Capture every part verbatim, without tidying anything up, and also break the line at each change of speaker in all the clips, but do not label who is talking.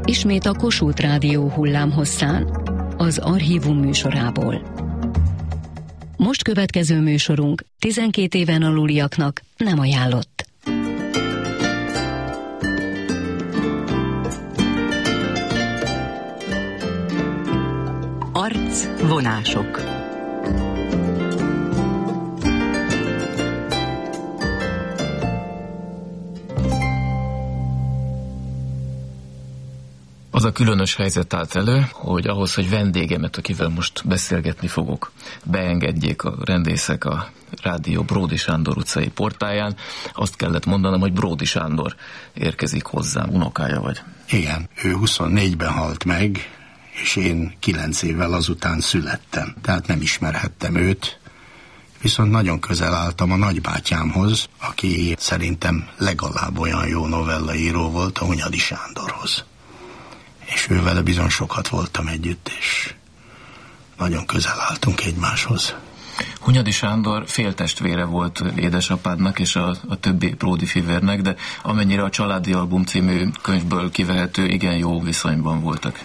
Ismét a Kossuth Rádió hullámhosszán, az Archívum műsorából. Most következő műsorunk tizenkét éven aluliaknak nem ajánlott. Arcvonások.
Az a különös helyzet állt elő, hogy ahhoz, hogy vendégemet, akivel most beszélgetni fogok, beengedjék a rendészek a rádió Bródy Sándor utcai portáján, azt kellett mondanom, hogy Bródy Sándor érkezik hozzám. Unokája vagy?
Igen, ő huszonnégyben halt meg, és én kilenc évvel azután születtem. Tehát nem ismerhettem őt, viszont nagyon közel álltam a nagybátyámhoz, aki szerintem legalább olyan jó novellaíró volt, a Hunyadi Sándorhoz. És ővele bizony sokat voltam együtt, és nagyon közel álltunk egymáshoz.
Hunyadi Sándor féltestvére volt édesapádnak és a, a többi Bródy fivérnek, de amennyire a Családi Album című könyvből kivehető, igen jó viszonyban voltak.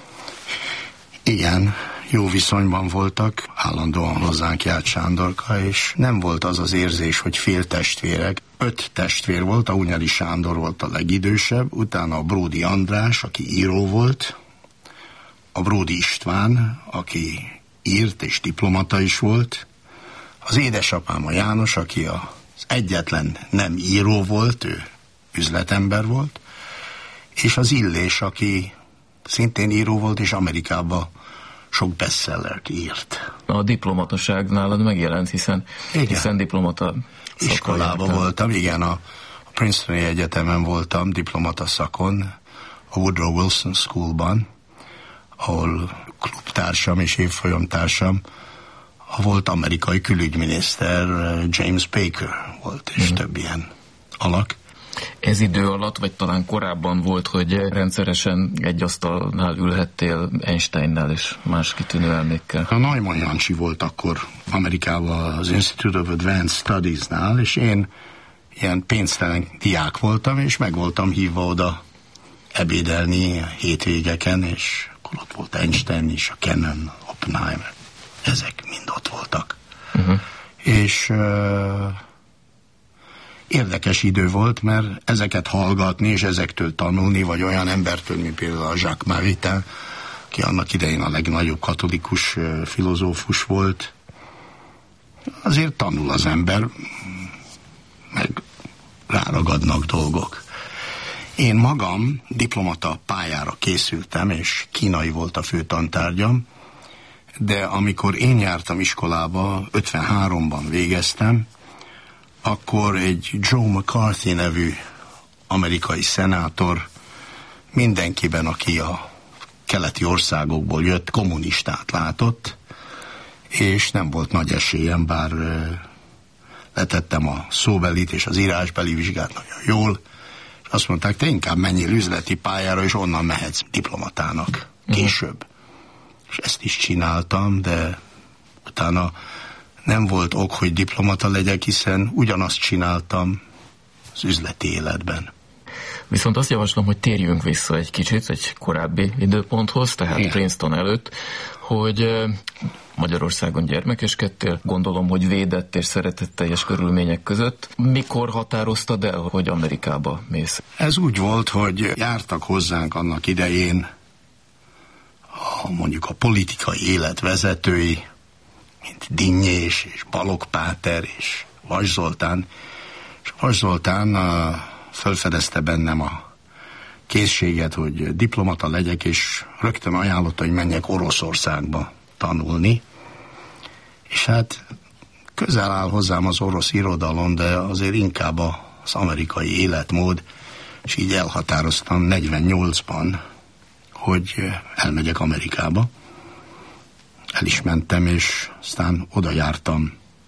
Igen, jó viszonyban voltak, állandóan hozzánk járt Sándorka, és nem volt az az érzés, hogy féltestvérek. Öt testvér volt, a Hunyadi Sándor volt a legidősebb, utána a Bródy András, aki író volt, a Bródy István, aki írt és diplomata is volt, az édesapám a János, aki az egyetlen nem író volt, ő üzletember volt, és az Illés, aki szintén író volt, és Amerikában sok bestsellert írt.
A diplomataság nálad megjelent, hiszen, hiszen diplomata
iskolában voltam, igen, a Princetoni Egyetemen voltam, diplomata szakon, a Woodrow Wilson Schoolban, ahol klubtársam és évfolyamtársam a volt amerikai külügyminiszter James Baker volt, és mm. több ilyen alak.
Ez idő alatt, vagy talán korábban volt, hogy rendszeresen egy asztalnál ülhettél Einsteinnel és más kitűnő elmékkel?
A Neumann Jancsi volt akkor Amerikában az Institute of Advanced Studies-nál, és én ilyen pénztelen diák voltam, és meg voltam hívva oda ebédelni hétvégeken, és akkor ott volt Einstein is, a Kennan, Oppenheimer, ezek mind ott voltak. Uh-huh. És uh, érdekes idő volt, mert ezeket hallgatni, és ezektől tanulni, vagy olyan embertől, mint például a Jacques Maritain, aki annak idején a legnagyobb katolikus uh, filozófus volt, azért tanul az ember, meg ráragadnak dolgok. Én magam diplomata pályára készültem, és kínai volt a fő tantárgyam, de amikor én jártam iskolába, ötvenháromban végeztem, akkor egy Joe McCarthy nevű amerikai szenátor mindenkiben, aki a keleti országokból jött, kommunistát látott, és nem volt nagy esélyem, bár letettem a szóbelit és az írásbeli vizsgát nagyon jól, és azt mondták, te inkább menjél üzleti pályára, és onnan mehetsz diplomatának később. Uh-huh. És ezt is csináltam, de utána nem volt ok, hogy diplomata legyek, hiszen ugyanazt csináltam az üzleti életben.
Viszont azt javaslom, hogy térjünk vissza egy kicsit egy korábbi időponthoz, tehát igen, Princeton előtt, hogy Magyarországon gyermekeskedtél, gondolom, hogy védett és szeretetteljes körülmények között. Mikor határoztad el, hogy Amerikába mész?
Ez úgy volt, hogy jártak hozzánk annak idején a, mondjuk a politikai élet vezetői, mint Dinnyés és Balogh Páter és Vas Zoltán, és Vas Zoltán uh, felfedezte bennem a készséget, hogy diplomata legyek, és rögtön ajánlotta, hogy menjek Oroszországba tanulni, és hát közel áll hozzám az orosz irodalom, de azért inkább az amerikai életmód, és így elhatároztam negyvennyolcban, hogy elmegyek Amerikába. El is mentem, és aztán oda jártam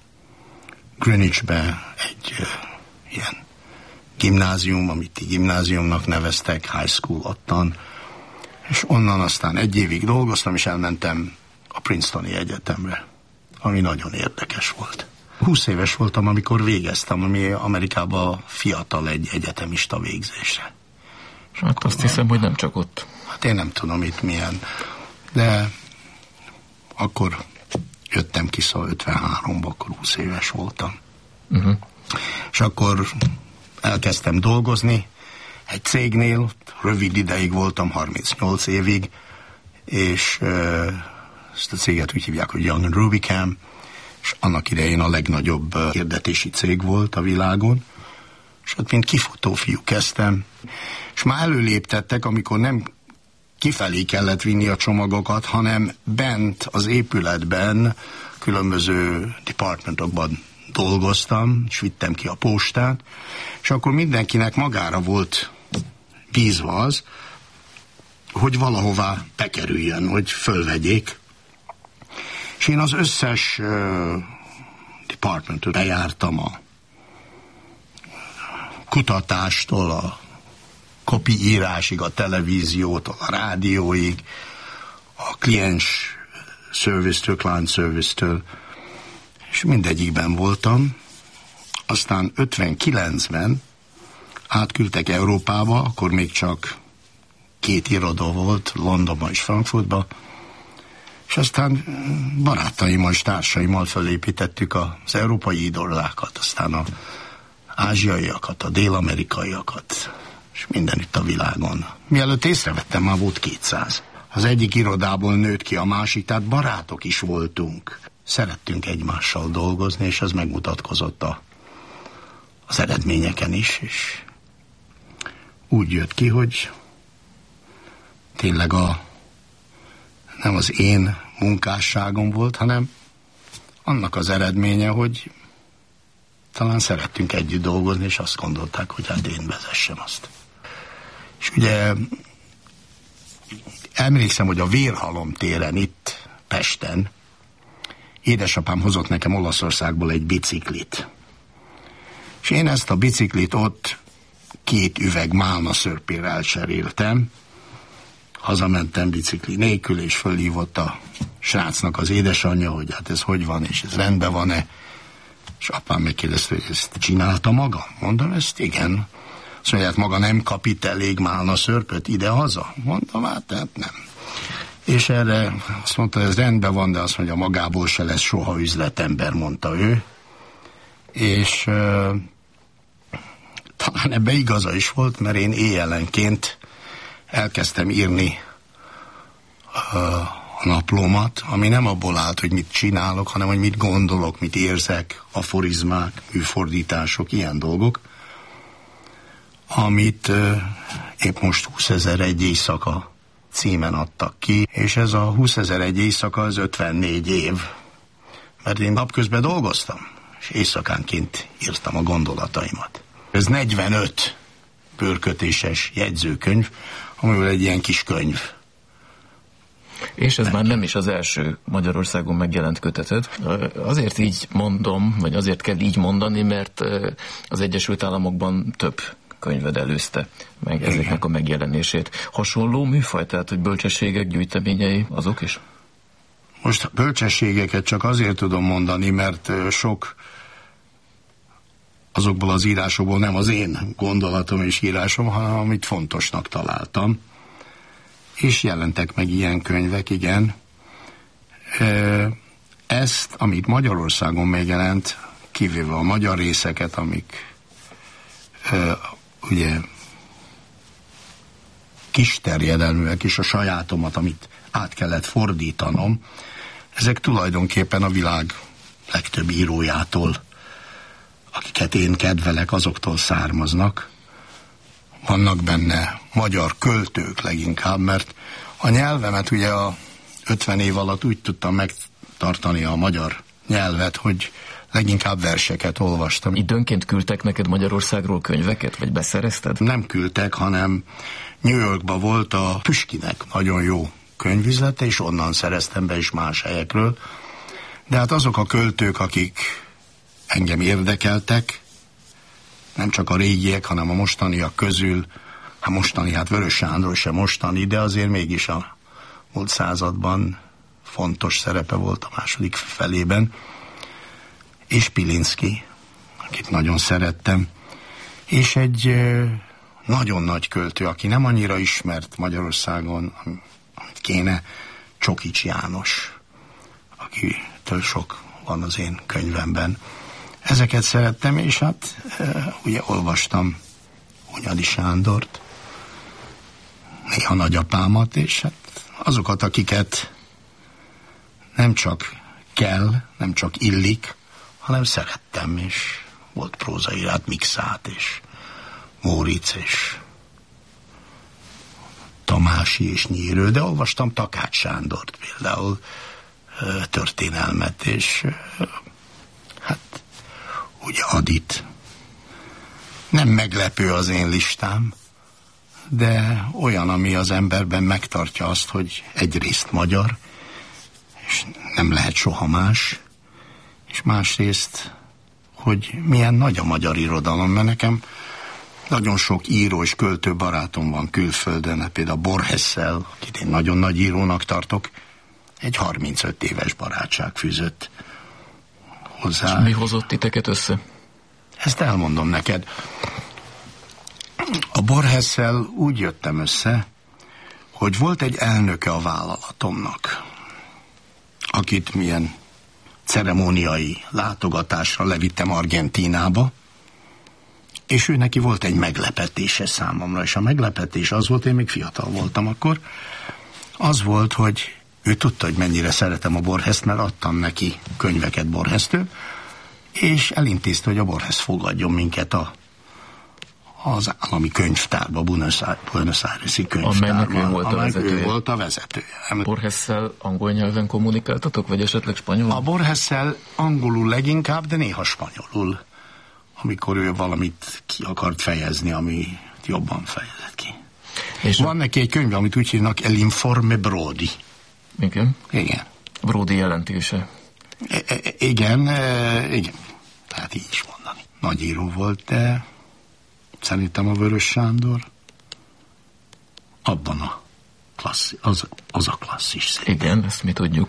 Greenwichbe egy uh, ilyen gimnázium, amit gimnáziumnak neveztek, high school ottan, és onnan aztán egy évig dolgoztam, és elmentem a Princetoni Egyetemre, ami nagyon érdekes volt. húsz éves voltam, amikor végeztem, ami Amerikában fiatal egy egyetemista végzésre.
Hát azt hiszem, hogy nem csak ott.
Hát én nem tudom itt milyen, de akkor jöttem ki, szóval ötvenháromban, akkor húsz éves voltam. Uh-huh. És akkor elkezdtem dolgozni egy cégnél, rövid ideig voltam, harmincnyolc évig, és uh, ezt a céget úgy hívják, hogy Young and Rubicam, és annak idején a legnagyobb uh, hirdetési cég volt a világon, és ott mint kifutó fiú kezdtem, és már előléptettek, amikor nem kifelé kellett vinni a csomagokat, hanem bent az épületben különböző departmentokban dolgoztam, és vittem ki a postát, és akkor mindenkinek magára volt bízva az, hogy valahová bekerüljön, hogy fölvegyék. És én az összes uh, departmentot bejártam, a kutatástól, a kopiírásig, a televíziótól, a rádióig, a kliens service-től, client service-től, és mindegyikben voltam. Aztán ötvenkilencben átküldtek Európába, akkor még csak két iroda volt, Londonban és Frankfurtban, és aztán barátaimmal és társaimmal felépítettük az európai irodákat, aztán az ázsiaiakat, a dél-amerikaiakat, és mindenütt a világon. Mielőtt észrevettem, már volt kétszáz. Az egyik irodából nőtt ki a másik, tehát barátok is voltunk. Szerettünk egymással dolgozni, és ez megmutatkozott a, az eredményeken is, és úgy jött ki, hogy tényleg a, nem az én munkásságom volt, hanem annak az eredménye, hogy talán szerettünk együtt dolgozni, és azt gondolták, hogy hát én vezessem azt. És ugye emlékszem, hogy a Vérhalom téren itt Pesten édesapám hozott nekem Olaszországból egy biciklit. És én ezt a biciklit ott két üveg málna szörpére elcseréltem, hazamentem bicikli nélkül, és fölhívott a srácnak az édesanyja, hogy hát ez hogy van, és ez rendben van-e. És apám megkérdezte, hogy ezt csinálta maga? Mondom, ezt igen. Azt mondja, hát maga nem kap itt elég málna szörpöt ide-haza? Mondom, hát nem. És erre azt mondta, ez rendben van, de azt mondja, magából se lesz soha üzletember, mondta ő. És uh, talán ebbe igaza is volt, mert én éjjelenként elkezdtem írni uh, a naplómat, ami nem abból állt, hogy mit csinálok, hanem hogy mit gondolok, mit érzek, aforizmák, műfordítások, ilyen dolgok, amit uh, épp most húszezer-egy éjszaka címen adtak ki, és ez a húszezer-egy éjszaka az ötvennégy év, mert én napközben dolgoztam, és éjszakánként írtam a gondolataimat. Ez negyvenöt bőrkötéses jegyzőkönyv, amiből egy ilyen kis könyv.
És ez már nem is az első Magyarországon megjelent köteted. Azért így mondom, vagy azért kell így mondani, mert az Egyesült Államokban több könyved előzte meg ezeknek Igen. a megjelenését. Hasonló műfaj, tehát hogy bölcsességek gyűjteményei azok is?
Most bölcsességeket csak azért tudom mondani, mert sok azokból az írásokból nem az én gondolatom és írásom, hanem amit fontosnak találtam. És jelentek meg ilyen könyvek, igen. Ezt, amit Magyarországon megjelent, kivéve a magyar részeket, amik ugye kis terjedelműek, és a sajátomat, amit át kellett fordítanom, ezek tulajdonképpen a világ legtöbb írójától, akiket én kedvelek, azoktól származnak. Vannak benne magyar költők leginkább, mert a nyelvemet ugye a ötven év alatt úgy tudtam megtartani a magyar nyelvet, hogy leginkább verseket olvastam.
Időnként küldtek neked Magyarországról könyveket, vagy beszerezted?
Nem küldtek, hanem New Yorkban volt a Püskinek nagyon jó könyvüzlete, és onnan szereztem be is más helyekről. De hát azok a költők, akik engem érdekeltek, nem csak a régiek, hanem a mostaniak közül, hát mostani, hát Vörös Sándor sem mostani, de azért mégis a múlt században fontos szerepe volt a második felében, és Pilinszky, akit nagyon szerettem, és egy nagyon nagy költő, aki nem annyira ismert Magyarországon, amit kéne, Csokics János, akitől sok van az én könyvemben. Ezeket szerettem, és hát ugye olvastam Hunyadi Sándort, néha nagyapámat, és hát azokat, akiket nem csak kell, nem csak illik, hanem szerettem, és volt prózairát Mikszát, és Móricz, és Tamási, és Nyírő, de olvastam Takács Sándort például, történelmet, és hát ugye Adit. Nem meglepő az én listám, de olyan, ami az emberben megtartja azt, hogy egyrészt magyar, és nem lehet soha más, és másrészt, hogy milyen nagy a magyar irodalom, mert nekem nagyon sok író és költő barátom van külföldön, például Borgessel, akit én nagyon nagy írónak tartok, egy harmincöt éves barátság fűzött hozzá.
És mi hozott titeket össze?
Ezt elmondom neked. A Borgessel úgy jöttem össze, hogy volt egy elnöke a vállalatomnak, akit milyen ceremóniai látogatásra levittem Argentínába, és ő neki volt egy meglepetése számomra, és a meglepetés az volt, én még fiatal voltam akkor, az volt, hogy ő tudta, hogy mennyire szeretem a Borgest, mert adtam neki könyveket Borgestől, és elintézte, hogy a Borgest fogadjon minket a, az állami könyvtárba, Buenos Aires-i könyvtárba.
Amelynek ő volt a vezetője.
Ő volt a vezetője.
Borgessel angol nyelven kommunikáltatok, vagy esetleg spanyolul?
A Borgessel angolul leginkább, de néha spanyolul, amikor ő valamit ki akart fejezni, ami jobban fejezett ki. És van neki egy könyv, amit úgy hívnak El Informe Brody.
Igen?
Igen.
Brody jelentése.
E, e, igen, e, igen. Tehát így is mondani. Nagy író volt, de szerintem a Vörös Sándor abban a klasszi, az, az a klasszis szép.
Igen, ezt mi tudjuk.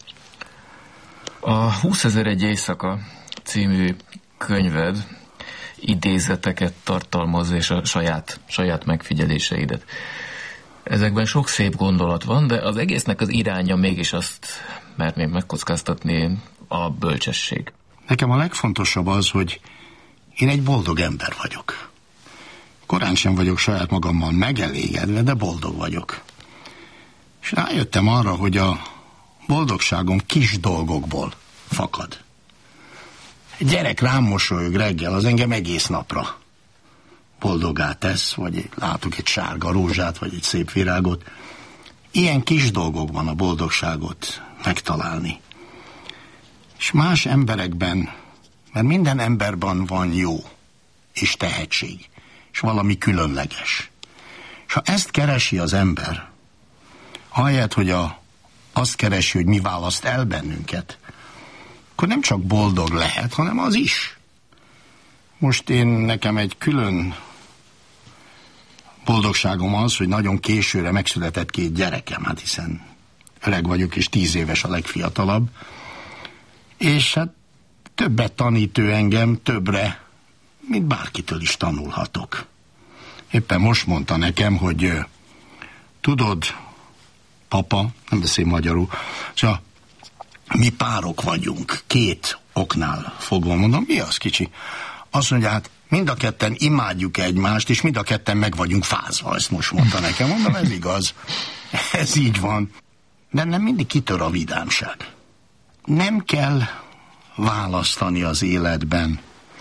A húszezer éjszaka című könyved idézeteket tartalmaz, és a saját, saját megfigyeléseidet. Ezekben sok szép gondolat van, de az egésznek az iránya mégis azt merném megkockáztatni, a bölcsesség.
Nekem a legfontosabb az, hogy én egy boldog ember vagyok. Korán sem vagyok saját magammal megelégedve, de boldog vagyok. És rájöttem arra, hogy a boldogságom kis dolgokból fakad. Egy gyerek rám mosolyog reggel, az engem egész napra boldoggá tesz, vagy látok egy sárga rózsát, vagy egy szép virágot. Ilyen kis dolgokban a boldogságot megtalálni. És más emberekben, mert minden emberben van jó és tehetség, és valami különleges. És ha ezt keresi az ember, ahelyett, hogy a, azt keresi, hogy mi választ el bennünket, akkor nem csak boldog lehet, hanem az is. Most én nekem egy külön boldogságom az, hogy nagyon későre megszületett két gyerekem, hát hiszen öreg vagyok, és tíz éves a legfiatalabb, és hát többet tanít ő engem, többre, mint bárkitől is tanulhatok. Éppen most mondta nekem, hogy tudod, papa, nem beszél magyarul, szóval mi párok vagyunk, két oknál fogva, mondom, mi az, kicsi? Azt mondja, hát mind a ketten imádjuk egymást, és mind a ketten meg vagyunk fázva, ezt most mondta nekem. Mondom, ez igaz. Ez így van. Bennem mindig kitör a vidámság. Nem kell választani az életben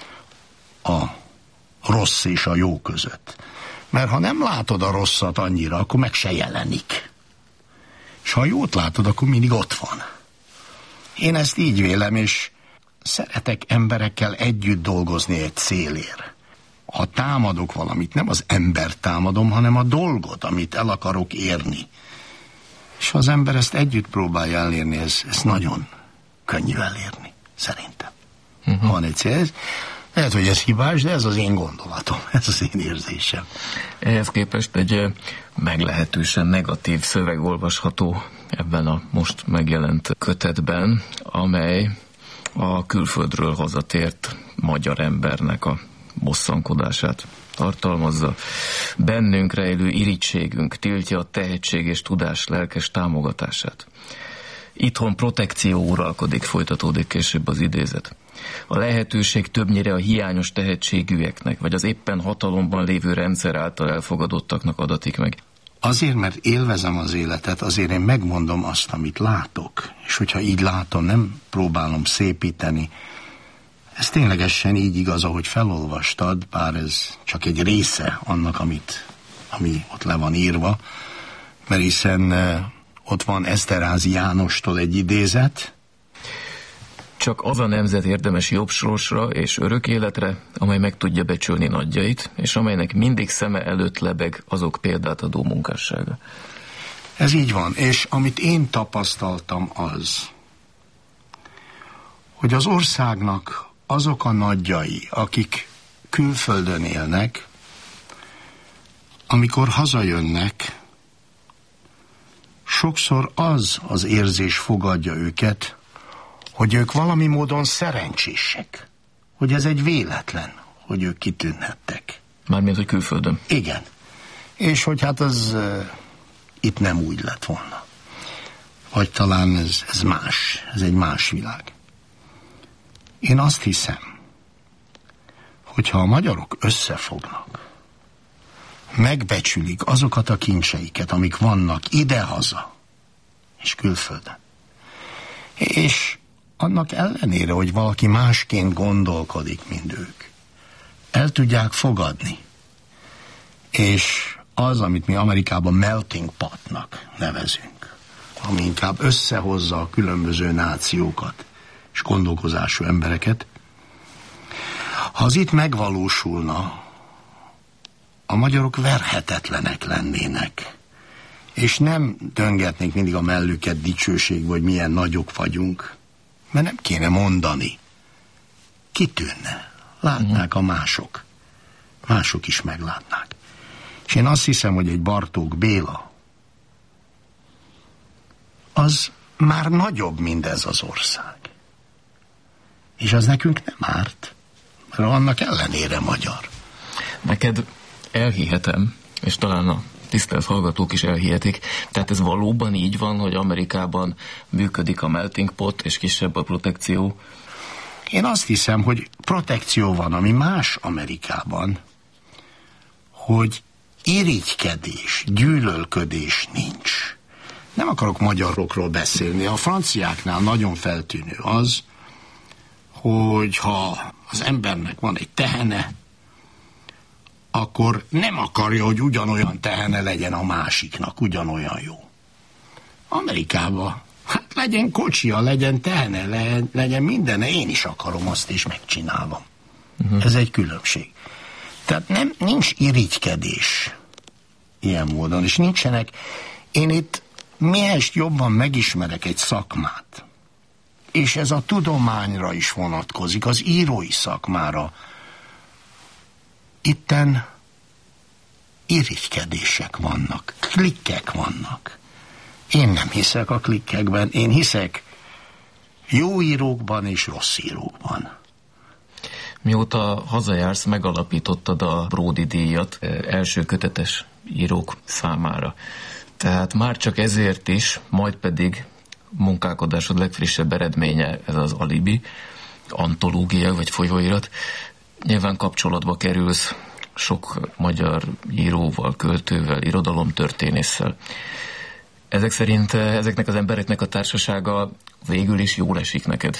a rossz és a jó között. Mert ha nem látod a rosszat annyira, akkor meg se jelenik. És ha jót látod, akkor mindig ott van. Én ezt így vélem, és szeretek emberekkel együtt dolgozni egy célért. Ha támadok valamit, nem az embert támadom, hanem a dolgot, amit el akarok érni. És ha az ember ezt együtt próbálja elérni, ez, ez nagyon könnyű elérni, szerintem. Uh-huh. Ha van egy cél, lehet, hogy ez hibás, de ez az én gondolatom, ez az én érzésem.
Ehhez képest egy meglehetősen negatív szöveg olvasható ebben a most megjelent kötetben, amely a külföldről hazatért magyar embernek a bosszankodását tartalmazza. Bennünk rejlő irítségünk tiltja a tehetség és tudás lelkes támogatását. Itthon protekció uralkodik, folytatódik később az idézet. A lehetőség többnyire a hiányos tehetségűeknek, vagy az éppen hatalomban lévő rendszer által elfogadottaknak adatik meg.
Azért, mert élvezem az életet, azért én megmondom azt, amit látok. És hogyha így látom, nem próbálom szépíteni. Ez ténylegesen így igaz, ahogy felolvastad, bár ez csak egy része annak, amit, ami ott le van írva. Mert hiszen ott van Eszterházy Jánostól egy idézet.
Csak az a nemzet érdemes jobb sorsra és örök életre, amely meg tudja becsülni nagyjait, és amelynek mindig szeme előtt lebeg azok példát adó munkássága.
Ez így van, és amit én tapasztaltam az, hogy az országnak azok a nagyjai, akik külföldön élnek, amikor hazajönnek, sokszor az az érzés fogadja őket, hogy ők valami módon szerencsések, hogy ez egy véletlen, hogy ők kitűnhettek.
Mármint, hogy külföldön.
Igen. És hogy hát az uh, itt nem úgy lett volna. Vagy talán ez, ez más, ez egy más világ. Én azt hiszem, hogyha a magyarok összefognak, megbecsülik azokat a kincseiket, amik vannak idehaza és külföldön, és annak ellenére, hogy valaki másként gondolkodik, mint ők, el tudják fogadni. És az, amit mi Amerikában melting potnak nevezünk, ami inkább összehozza a különböző nációkat és gondolkozású embereket, ha az itt megvalósulna, a magyarok verhetetlenek lennének, és nem döngetnék mindig a mellüket dicsőség, vagy milyen nagyok vagyunk, mert nem kéne mondani. Kitűnne. Látnák a mások. Mások is meglátnák. És én azt hiszem, hogy egy Bartók Béla az már nagyobb, mint ez az ország. És az nekünk nem árt, mert annak ellenére magyar.
Neked elhihetem, és talán a tisztelt hallgatók is elhihetik, tehát ez valóban így van, hogy Amerikában működik a melting pot, és kisebb a protekció?
Én azt hiszem, hogy protekció van, ami más Amerikában, hogy irigykedés, gyűlölködés nincs. Nem akarok magyarokról beszélni. A franciáknál nagyon feltűnő az, hogy ha az embernek van egy tehene, akkor nem akarja, hogy ugyanolyan tehene legyen a másiknak, ugyanolyan jó. Amerikában, hát legyen kocsia, legyen tehene, legyen, legyen mindene, én is akarom azt, és megcsinálom. Uh-huh. Ez egy különbség. Tehát nem, nincs irigykedés ilyen módon, és nincsenek. Én itt mihelyest jobban megismerek egy szakmát, és ez a tudományra is vonatkozik, az írói szakmára, itten irigykedések vannak, klikkek vannak. Én nem hiszek a klikkekben, én hiszek jó írókban és rossz írókban.
Mióta hazajársz, megalapítottad a Bródy díjat első kötetes írók számára. Tehát már csak ezért is, majd pedig munkálkodásod legfrissebb eredménye ez az Alibi, antológia vagy folyóirat. Nyilván kapcsolatba kerülsz sok magyar íróval, költővel, irodalomtörténésszel. Ezek szerint ezeknek az embereknek a társasága végül is jól esik neked?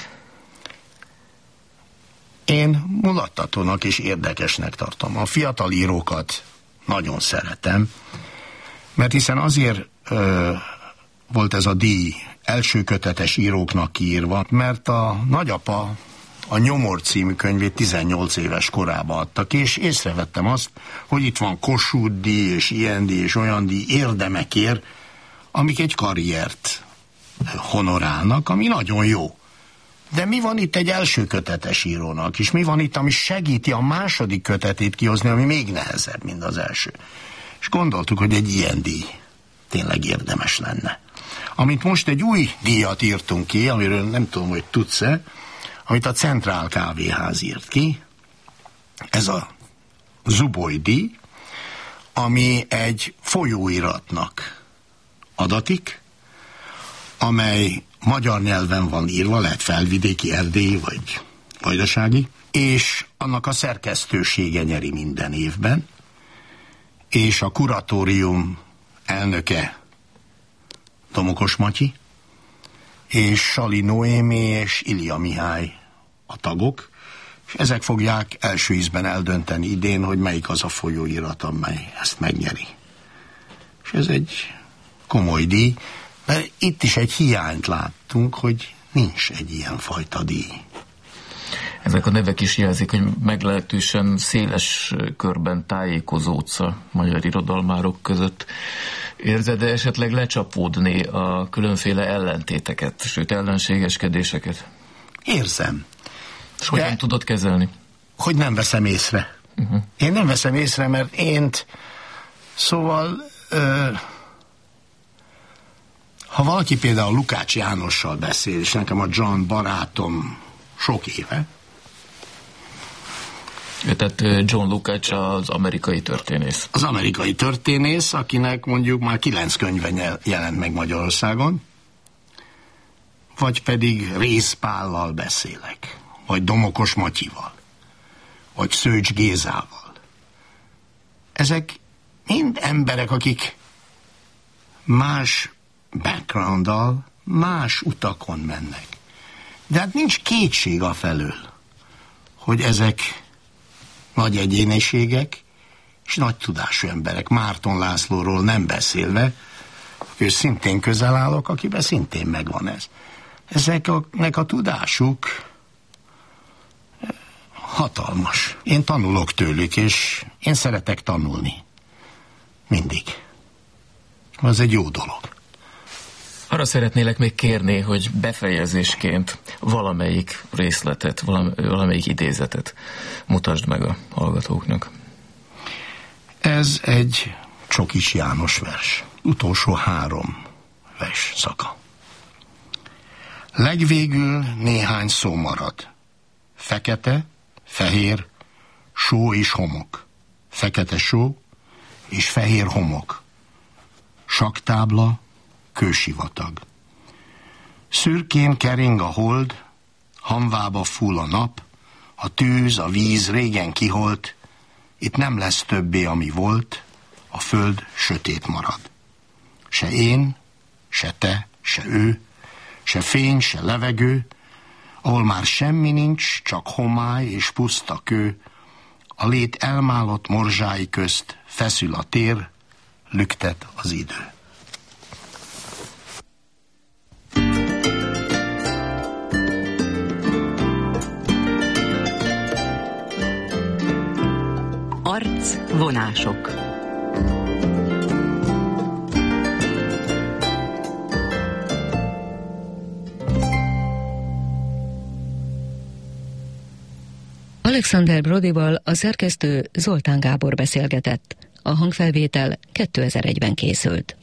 Én mulattatónak és érdekesnek tartom. A fiatal írókat nagyon szeretem, mert hiszen azért ö, volt ez a díj első kötetes íróknak kiírva, mert a nagyapa a Nyomor című könyvét tizennyolc éves korában adtak, és észrevettem azt, hogy itt van Kossuth díj, és ilyen díj, és olyan díj érdemekért, amik egy karriert honorálnak, ami nagyon jó. De mi van itt egy első kötetes írónak, és mi van itt, ami segíti a második kötetét kihozni, ami még nehezebb, mint az első. És gondoltuk, hogy egy ilyen díj tényleg érdemes lenne. Amint most egy új díjat írtunk ki, amiről nem tudom, hogy tudsz-e, amit a Centrál Kávéház írt ki. Ez a Zuboy-díj, ami egy folyóiratnak adatik, amely magyar nyelven van írva, lehet felvidéki, erdélyi vagy vajdasági, és annak a szerkesztősége nyeri minden évben, és a kuratórium elnöke Domokos Matyi, és Sali Noémi és Ilja Mihály a tagok, és ezek fogják első ízben eldönteni idén, hogy melyik az a folyóirat, amely ezt megnyeri. És ez egy komoly díj, mert itt is egy hiányt láttunk, hogy nincs egy ilyen fajta díj.
Ezek a nevek is jelzik, hogy meglehetősen széles körben tájékozódsz a magyar irodalmárok között. Érzed-e esetleg lecsapódni a különféle ellentéteket, sőt ellenségeskedéseket?
Érzem.
És hogyan De, tudod kezelni?
Hogy nem veszem észre. Uh-huh. Én nem veszem észre, mert én szóval ö, ha valaki például Lukács Jánossal beszél, és nekem a John barátom sok éve.
Tehát John Lukács az amerikai történész.
Az amerikai történész, akinek mondjuk már kilenc könyve jelent meg Magyarországon, vagy pedig Rész Pállal beszélek, vagy Domokos Matyival, vagy Szőcs Gézával. Ezek mind emberek, akik más backgrounddal, más utakon mennek. De hát nincs kétség afelől, hogy ezek nagy egyéniségek és nagy tudású emberek. Márton Lászlóról nem beszélve, ő szintén közel állok, akiben szintén megvan ez. Ezeknek a tudásuk hatalmas. Én tanulok tőlük, és én szeretek tanulni. Mindig. Az egy jó dolog.
Arra szeretnélek még kérni, hogy befejezésként valamelyik részletet, valamelyik idézetet mutasd meg a hallgatóknak.
Ez egy Csokis János vers. Utolsó három vers szaka. Legvégül néhány szó marad. Fekete, fehér, só és homok. Fekete só és fehér homok. Saktábla, kősivatag. Szürkén kering a hold, hamvába full a nap, a tűz, a víz régen kiholt, itt nem lesz többé, ami volt, a föld sötét marad. Se én, se te, se ő, se fény, se levegő, ahol már semmi nincs, csak homály és puszta kő, a lét elmálott morzsái közt feszül a tér, lüktet az idő.
Arcvonások. Alexander Brodyval a szerkesztő Zoltán Gábor beszélgetett. A hangfelvétel kétezer-egyben készült.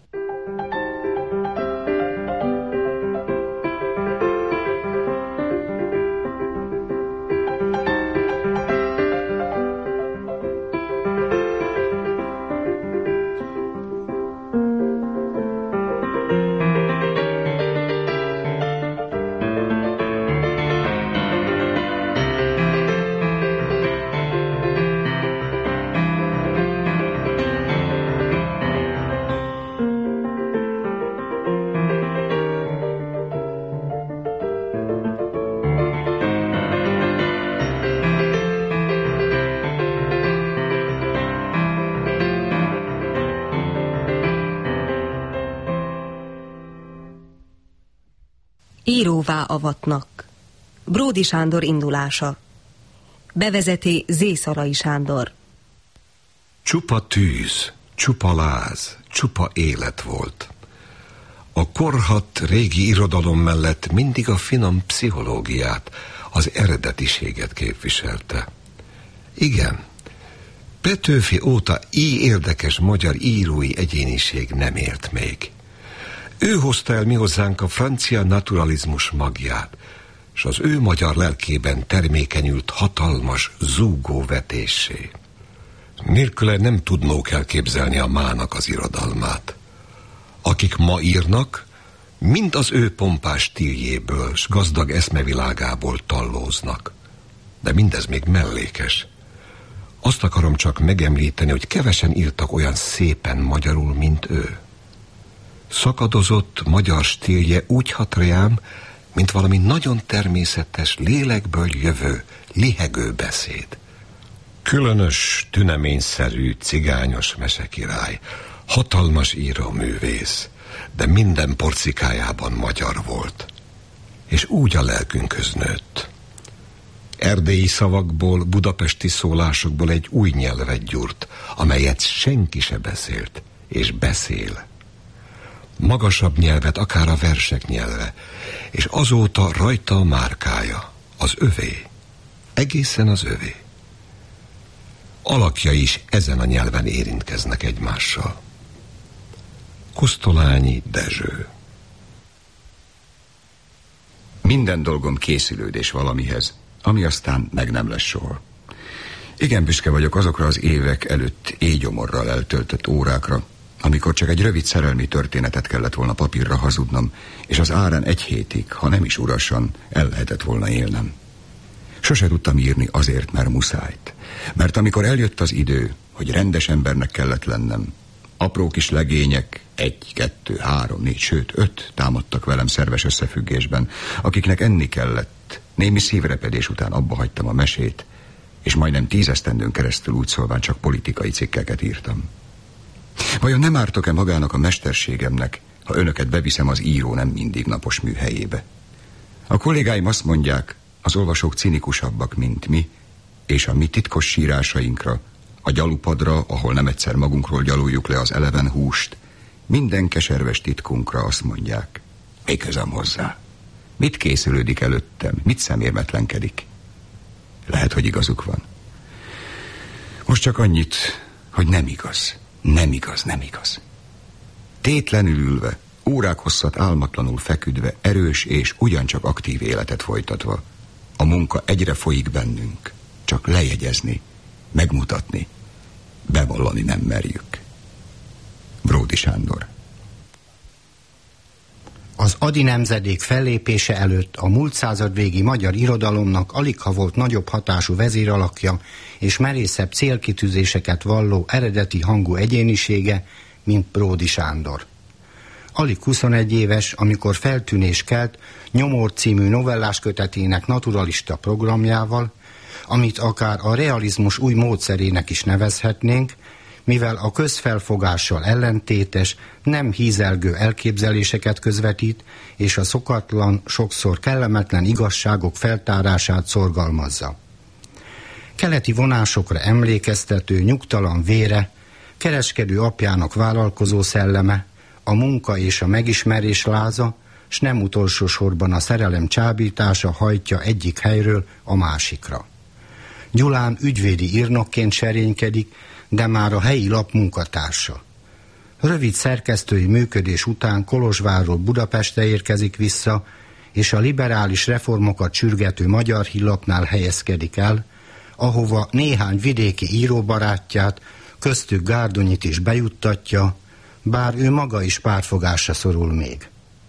Íróvá avatnak. Bródy Sándor indulása. Bevezeti Zészarai Sándor.
Csupa tűz, csupa láz, csupa élet volt. A korhadt régi irodalom mellett mindig a finom pszichológiát, az eredetiséget képviselte. Igen, Petőfi óta így érdekes magyar írói egyéniség nem élt még. Ő hozta el mi hozzánk a francia naturalizmus magját, s az ő magyar lelkében termékenyült hatalmas zúgóvetéssé. Nélküle nem tudnók elképzelni a mának az irodalmát. Akik ma írnak, mind az ő pompás stíljéből s gazdag eszmevilágából tallóznak. De mindez még mellékes. Azt akarom csak megemlíteni, hogy kevesen írtak olyan szépen magyarul, mint ő. Szakadozott magyar stílje úgy hat rám, mint valami nagyon természetes, lélekből jövő, lihegő beszéd. Különös, tüneményszerű, cigányos mesekirály, hatalmas íróművész, de minden porcikájában magyar volt. És úgy a lelkünkhöz nőtt. Erdélyi szavakból, budapesti szólásokból egy új nyelvet gyúrt, amelyet senki se beszélt, és beszél. Magasabb nyelvet, akár a versek nyelve, és azóta rajta a márkája, az övé, egészen az övé. Alakja is ezen a nyelven érintkeznek egymással. Kosztolányi Dezső.
Minden dolgom készülődés valamihez, ami aztán meg nem lesz soha. Igen büszke vagyok azokra az évek előtt éjgyomorral eltöltött órákra, amikor csak egy rövid szerelmi történetet kellett volna papírra hazudnom, és az árán egy hétig, ha nem is urasan, el lehetett volna élnem. Sose tudtam írni azért, mert muszájt. Mert amikor eljött az idő, hogy rendes embernek kellett lennem, apró kis legények, egy, kettő, három, négy, sőt, öt támadtak velem szerves összefüggésben, akiknek enni kellett. Némi szívrepedés után abba hagytam a mesét, és majdnem tízesztendőn keresztül úgy szólván csak politikai cikkeket írtam. Vajon nem ártok-e magának a mesterségemnek, ha önöket beviszem az író nem mindig napos műhelyébe? A kollégáim azt mondják, az olvasók cinikusabbak, mint mi, és a mi titkos sírásainkra, a gyalupadra, ahol nem egyszer magunkról gyaluljuk le az eleven húst, minden keserves titkunkra azt mondják, mi közöm hozzá? Mit készülődik előttem? Mit szemérmetlenkedik? Lehet, hogy igazuk van. Most csak annyit, hogy nem igaz. Nem igaz, nem igaz. Tétlenül ülve, órák hosszat álmatlanul feküdve, erős és ugyancsak aktív életet folytatva, a munka egyre folyik bennünk, csak lejegyezni, megmutatni, bevallani nem merjük. Bródy Sándor.
Az Ady nemzedék fellépése előtt a múlt századvégi magyar irodalomnak aligha volt nagyobb hatású vezéralakja és merészebb célkitűzéseket valló eredeti hangú egyénisége, mint Bródy Sándor. Alig huszonegy éves, amikor feltűnés kelt Nyomor című novellás kötetének naturalista programjával, amit akár a realizmus új módszerének is nevezhetnénk, mivel a közfelfogással ellentétes, nem hízelgő elképzeléseket közvetít, és a szokatlan, sokszor kellemetlen igazságok feltárását szorgalmazza. Keleti vonásokra emlékeztető nyugtalan vére, kereskedő apjának vállalkozó szelleme, a munka és a megismerés láza, s nem utolsó sorban a szerelem csábítása hajtja egyik helyről a másikra. Gyulán ügyvédi írnokként serénykedik, de már a helyi lap munkatársa. Rövid szerkesztői működés után Kolozsvárról Budapestre érkezik vissza, és a liberális reformokat sürgető Magyar Hírlapnál helyezkedik el, ahova néhány vidéki íróbarátját, köztük Gárdonyit is bejuttatja, bár ő maga is pártfogásra szorul még.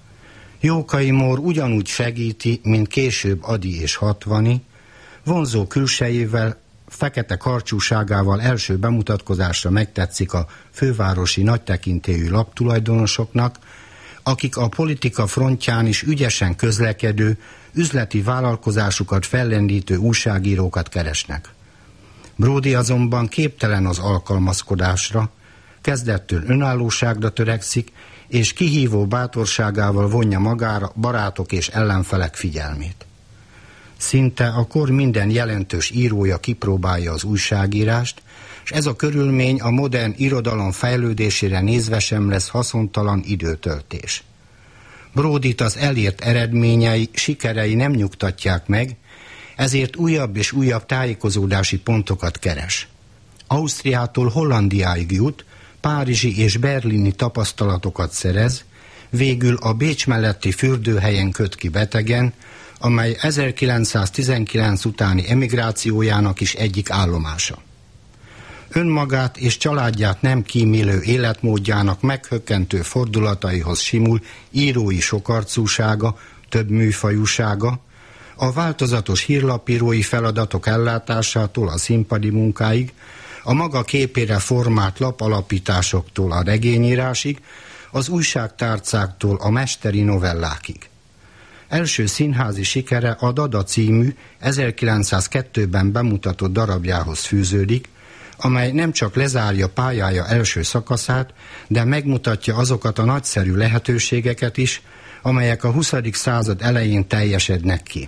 Jókai Mór ugyanúgy segíti, mint később Ady és Hatvani, vonzó külsejével, fekete karcsúságával első bemutatkozásra megtetszik a fővárosi nagytekintélyű laptulajdonosoknak, akik a politika frontján is ügyesen közlekedő, üzleti vállalkozásukat fellendítő újságírókat keresnek. Bródy azonban képtelen az alkalmazkodásra, kezdettől önállóságra törekszik, és kihívó bátorságával vonja magára barátok és ellenfelek figyelmét. Szinte a kor minden jelentős írója kipróbálja az újságírást, és ez a körülmény a modern irodalom fejlődésére nézve sem lesz haszontalan időtöltés. Bródyt az elért eredményei, sikerei nem nyugtatják meg, ezért újabb és újabb tájékozódási pontokat keres. Ausztriától Hollandiáig jut, párizsi és berlini tapasztalatokat szerez, végül a Bécs melletti fürdőhelyen köt ki betegen, amely ezerkilencszáztizenkilenc utáni emigrációjának is egyik állomása. önmagát és családját nem kímélő életmódjának meghökkentő fordulataihoz simul írói sokarcúsága, több műfajúsága, a változatos hírlapírói feladatok ellátásától a színpadi munkáig, a maga képére formált lapalapításoktól a regényírásig, az újságtárcáktól a mesteri novellákig. Első színházi sikere a Dada című ezerkilencszázkettőben bemutatott darabjához fűződik, amely nem csak lezárja pályája első szakaszát, de megmutatja azokat a nagyszerű lehetőségeket is, amelyek a huszadik század elején teljesednek ki.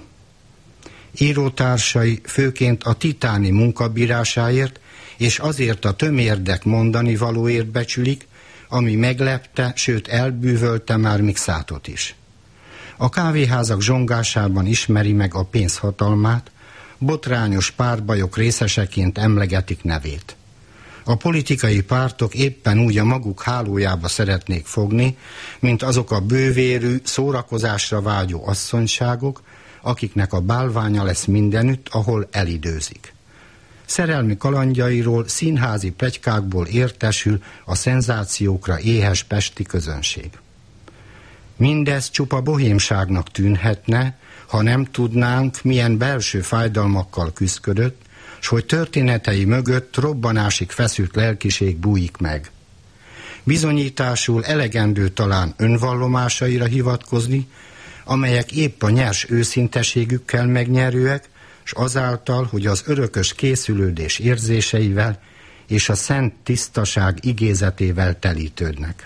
Írótársai főként a titáni munkabírásáért és azért a tömérdek mondani valóért becsülik, ami meglepte, sőt elbűvölte már Mikszátot is. A kávéházak zsongásában ismeri meg a pénz hatalmát, botrányos párbajok részeseként emlegetik nevét. A politikai pártok éppen úgy a maguk hálójába szeretnék fogni, mint azok a bővérű, szórakozásra vágyó asszonyságok, akiknek a bálványa lesz mindenütt, ahol elidőzik. Szerelmi kalandjairól, színházi pletykákból értesül a szenzációkra éhes pesti közönség. Mindez csupa bohémságnak tűnhetne, ha nem tudnánk, milyen belső fájdalmakkal küszködött, s hogy történetei mögött robbanásig feszült lelkiség bújik meg. Bizonyításul elegendő talán önvallomásaira hivatkozni, amelyek épp a nyers őszinteségükkel megnyerőek, s azáltal, hogy az örökös készülődés érzéseivel és a szent tisztaság igézetével telítődnek.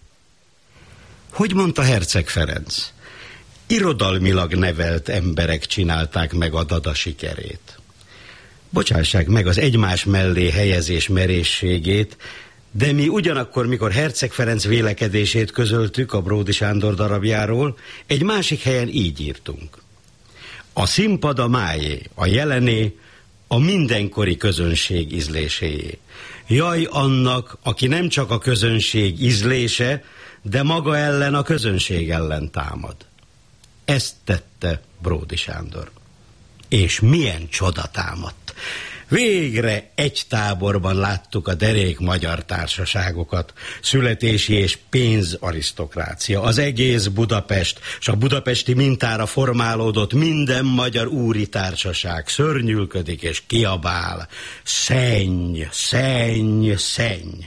Hogy mondta Herceg Ferenc? Irodalmilag nevelt emberek csinálták meg a Dada sikerét. Bocsássák meg az egymás mellé helyezés merészségét, de mi ugyanakkor, mikor Herceg Ferenc vélekedését közöltük a Bródy Sándor darabjáról, egy másik helyen így írtunk. A színpad a májé, a jelené, a mindenkori közönség ízléséjé. Jaj annak, aki nem csak a közönség ízlése, de maga ellen a közönség ellen támad. Ezt tette Bródy Sándor. És milyen csoda támadt. Végre egy táborban láttuk a derék magyar társaságokat, születési és pénzarisztokrácia, az egész Budapest, s a budapesti mintára formálódott minden magyar úri társaság szörnyülködik és kiabál: szenny, szenny, szenny.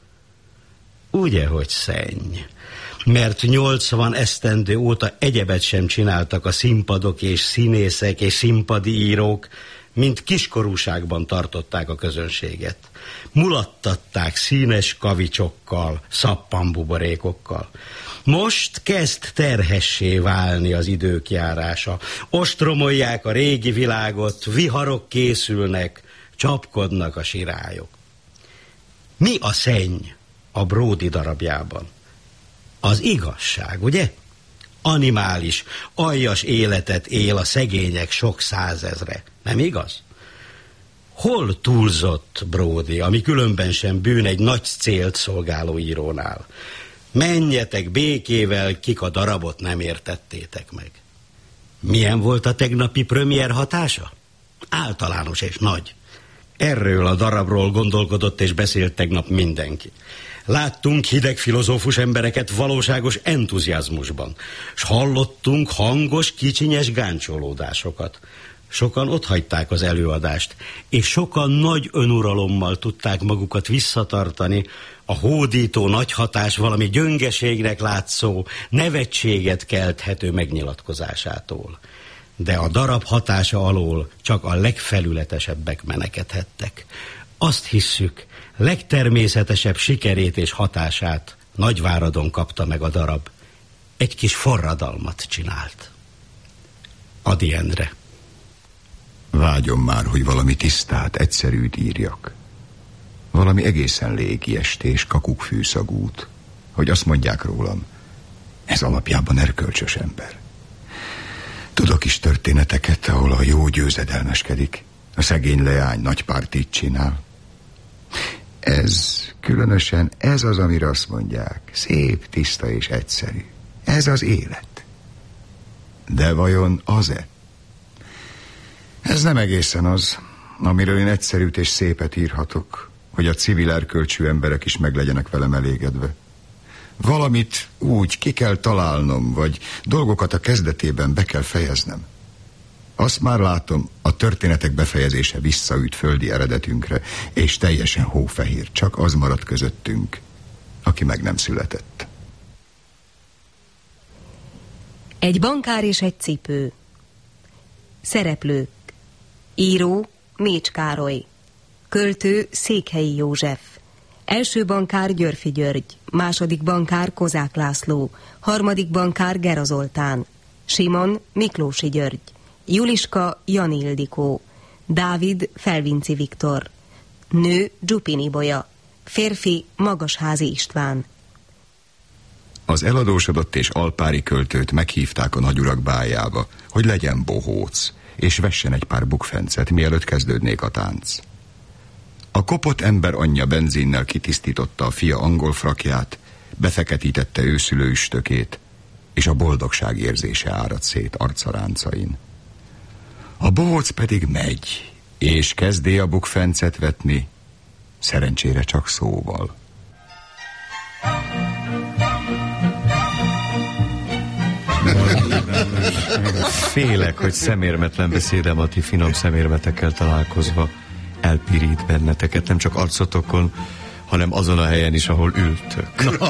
Ugye, hogy szenny? Mert nyolcvan esztendő óta egyebet sem csináltak a színpadok és színészek és színpadi írók, mint kiskorúságban tartották a közönséget. Mulattatták színes kavicsokkal, szappanbuborékokkal. Most kezd terhessé válni az idők járása. Ostromolják a régi világot, viharok készülnek, csapkodnak a sirályok. Mi a szenny a Bródy darabjában? Az igazság, ugye? Animális, aljas életet él a szegények sok százezre. Nem igaz? Hol túlzott Bródy, ami különben sem bűn egy nagy célt szolgáló írónál? Menjetek békével, kik a darabot nem értettétek meg. Milyen volt a tegnapi premier hatása? Általános és nagy. Erről a darabról gondolkodott és beszélt tegnap mindenki. Láttunk hideg filozófus embereket valóságos entuziazmusban, s hallottunk hangos, kicsinyes gáncsolódásokat. Sokan otthagyták az előadást, és sokan nagy önuralommal tudták magukat visszatartani a hódító nagy hatás valami gyöngeségnek látszó, nevetséget kelthető megnyilatkozásától. De a darab hatása alól csak a legfelületesebbek menekedhettek. Azt hisszük, legtermészetesebb sikerét és hatását Nagyváradon kapta meg a darab. Egy kis forradalmat csinált. Ady Endre.
Vágyom már, hogy valami tisztát, egyszerűt írjak. Valami egészen légiestés, kakukkfűszagút, hogy azt mondják rólam, ez alapjában erkölcsös ember. Tudok is történeteket, ahol a jó győzedelmeskedik, a szegény leány nagy pártit csinál. Ez, különösen ez az, amire azt mondják, szép, tiszta és egyszerű. Ez az élet. De vajon az-e? Ez nem egészen az, amiről én egyszerűt és szépet írhatok, hogy a civil erkölcsű emberek is meg legyenek velem elégedve. Valamit úgy ki kell találnom, vagy dolgokat a kezdetében be kell fejeznem. Azt már látom, a történetek befejezése visszaüt földi eredetünkre, és teljesen hófehér, csak az maradt közöttünk, aki meg nem született.
Egy bankár és egy cipő. Szereplők. Író Mécs Károly. Költő Székhelyi József. Első bankár Györfi György. Második bankár Kozák László. Harmadik bankár Gera Zoltán. Simon Miklósi György. Juliska Jani Ildikó. Dávid Felvinci Viktor. Nő Dzsupini Bolya. Férfi Magasházi István.
Az eladósodott és alpári költőt meghívták a nagyurak bájába, hogy legyen bohóc, és vessen egy pár bukfencet, mielőtt kezdődnék a tánc. A kopott ember anyja benzinnel kitisztította a fia angol frakját, befeketítette őszülő üstökét, és a boldogság érzése áradt szét arcaráncain. A bohóc pedig megy, és kezdé a bukfencet vetni, szerencsére csak szóval.
Félek, hogy szemérmetlen beszédem a ti finom szemérmetekkel találkozva elpirít benneteket, nem csak arcotokon, hanem azon a helyen is, ahol ültök.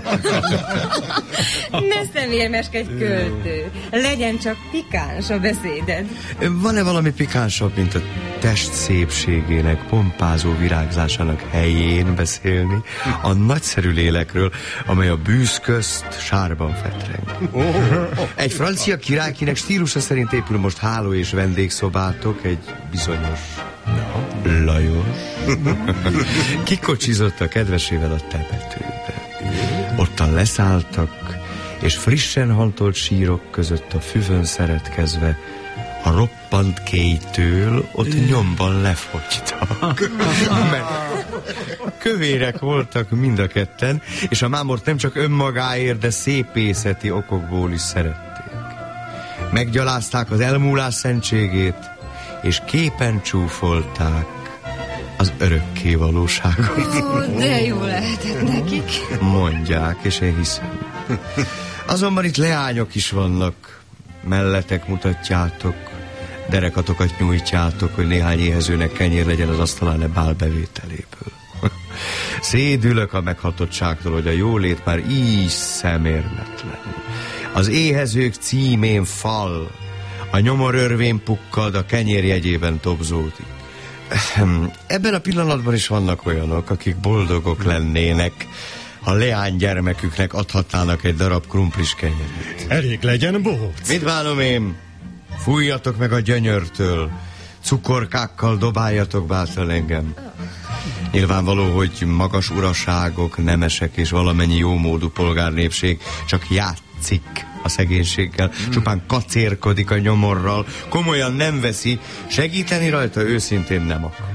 Ne szemérmeskedj, költő. Legyen csak pikáns a beszéded.
Van-e valami pikánsabb, mint a test szépségének, pompázó virágzásának helyén beszélni, a nagyszerű lélekről, amely a bűz közt sárban fetreng? Egy francia király, kinek stílusa szerint épül most háló és vendégszobátok, egy bizonyos Lajos kikocsizott a kedvesével a temetőbe. Ottan leszálltak, és frissen hantolt sírok között a füvön szeretkezve a roppant kéjtől ott nyomban lefogytak. Mert kövérek voltak mind a ketten, és a mámort nem csak önmagáért, de szépészeti okokból is szerették. Meggyalázták az elmúlás szentségét, és képen csúfolták az örökké valóságot.
Ó, de jó lehetett nekik.
Mondják, és én hiszem. Azonban itt leányok is vannak. Melletek mutatjátok, derekatokat nyújtjátok, hogy néhány éhezőnek kenyér legyen az asztalán a bál bevételéből. Szédülök a meghatottságtól, hogy a jólét már így szemérmetlen. Az éhezők címén fal, a nyomorörvén pukkad, a kenyér jegyében tobzódik. Ebben a pillanatban is vannak olyanok, akik boldogok lennének, ha leánygyermeküknek adhatnának egy darab krumplis kenyeret.
Elég legyen bohóc.
Mit vánom én? Fújjatok meg a gyönyörtől, cukorkákkal dobáljatok bátran engem. Nyilvánvaló, hogy magas uraságok, nemesek és valamennyi jómódú polgárnépség csak játszik a szegénységgel, csupán kacérkodik a nyomorral, komolyan nem veszi, segíteni rajta őszintén nem akar.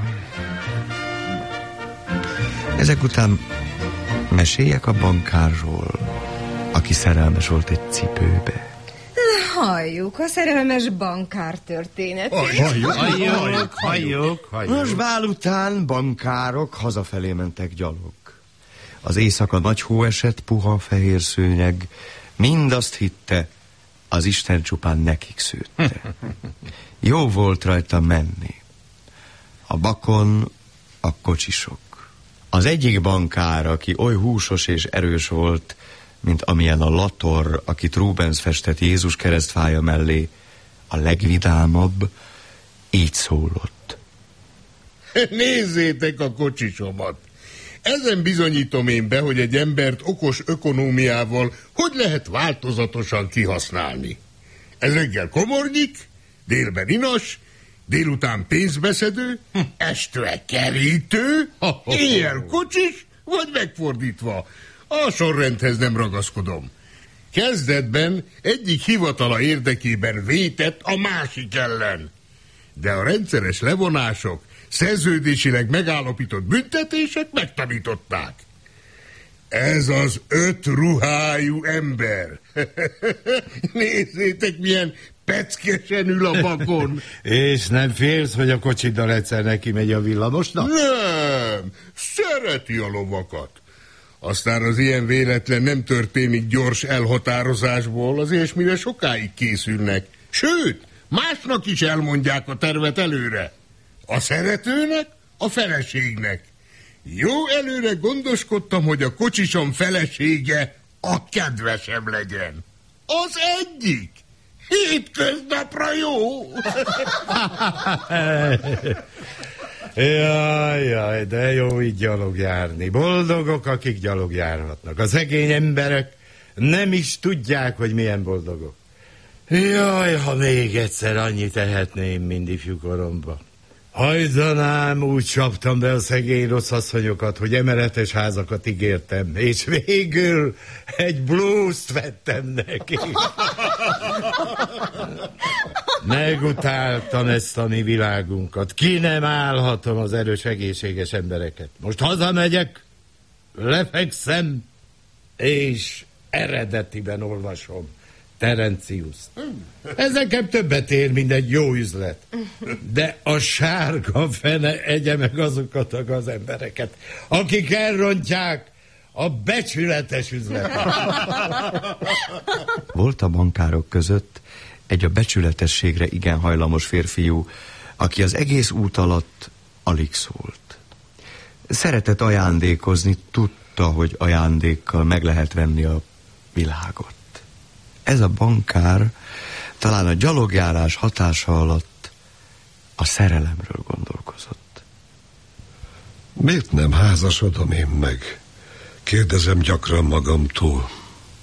Ezek után meséljek a bankárról, aki szerelmes volt egy cipőbe.
Halljuk a szerelmes bankár történetét.
Halljuk, halljuk, halljuk, halljuk. Nos, bál után bankárok hazafelé mentek gyalog. Az éjszaka nagy hó esett, puha fehér szőnyeg, mind azt hitte, az Isten csupán nekik szőtte. Jó volt rajta menni. A bakon a kocsisok. Az egyik bankár, aki oly húsos és erős volt, mint amilyen a Lator, akit Rubens festett Jézus keresztfája mellé, a legvidámabb, így szólott.
Nézzétek a kocsisomat! Ezen bizonyítom én be, hogy egy embert okos ökonómiával hogy lehet változatosan kihasználni. Ez reggel komornyik, délben inas, délután pénzbeszedő, este kerítő, éjjel kocsis, vagy megfordítva. A sorrendhez nem ragaszkodom. Kezdetben egyik hivatala érdekében vétett a másik ellen. De a rendszeres levonások, szerződésileg megállapított büntetések megtanították. Ez az öt ruhájú ember. Nézzétek, milyen peckesen ül a bakon.
És nem félsz, hogy a kocsiddal egyszer neki megy a villamosnak?
Nem. Nem, szereti a lovakat. Aztán az ilyen véletlen nem történik gyors elhatározásból, az ilyesmire sokáig készülnek. Sőt, másnak is elmondják a tervet előre. A szeretőnek, a feleségnek. Jó előre gondoskodtam, hogy a kocsisom felesége a kedvesebb legyen. Az egyik. Hétköznapra jó.
Jaj, jaj, de jó így gyalogjárni. Boldogok, akik gyalogjárhatnak. A szegény emberek nem is tudják, hogy milyen boldogok. Jaj, ha még egyszer annyit tehetném, mint ifjúkoromban. Hajdanám, úgy csaptam be a szegény rossz asszonyokat, hogy emeletes házakat ígértem, és végül egy blúzt vettem neki. Megutáltam ezt a mi világunkat. Ki nem állhatom az erős, egészséges embereket. Most hazamegyek, lefekszem, és eredetiben olvasom Terenciuszt. Ez nekem többet ér, mint egy jó üzlet. De a sárga fene egye meg azokat az embereket, akik elrontják a becsületes üzletet.
Volt a bankárok között egy a becsületességre igen hajlamos férfiú, aki az egész út alatt alig szólt. Szeretett ajándékozni, tudta, hogy ajándékkal meg lehet venni a világot. Ez a bankár talán a gyalogjárás hatása alatt a szerelemről gondolkozott.
Miért nem házasodom én meg? Kérdezem gyakran magamtól.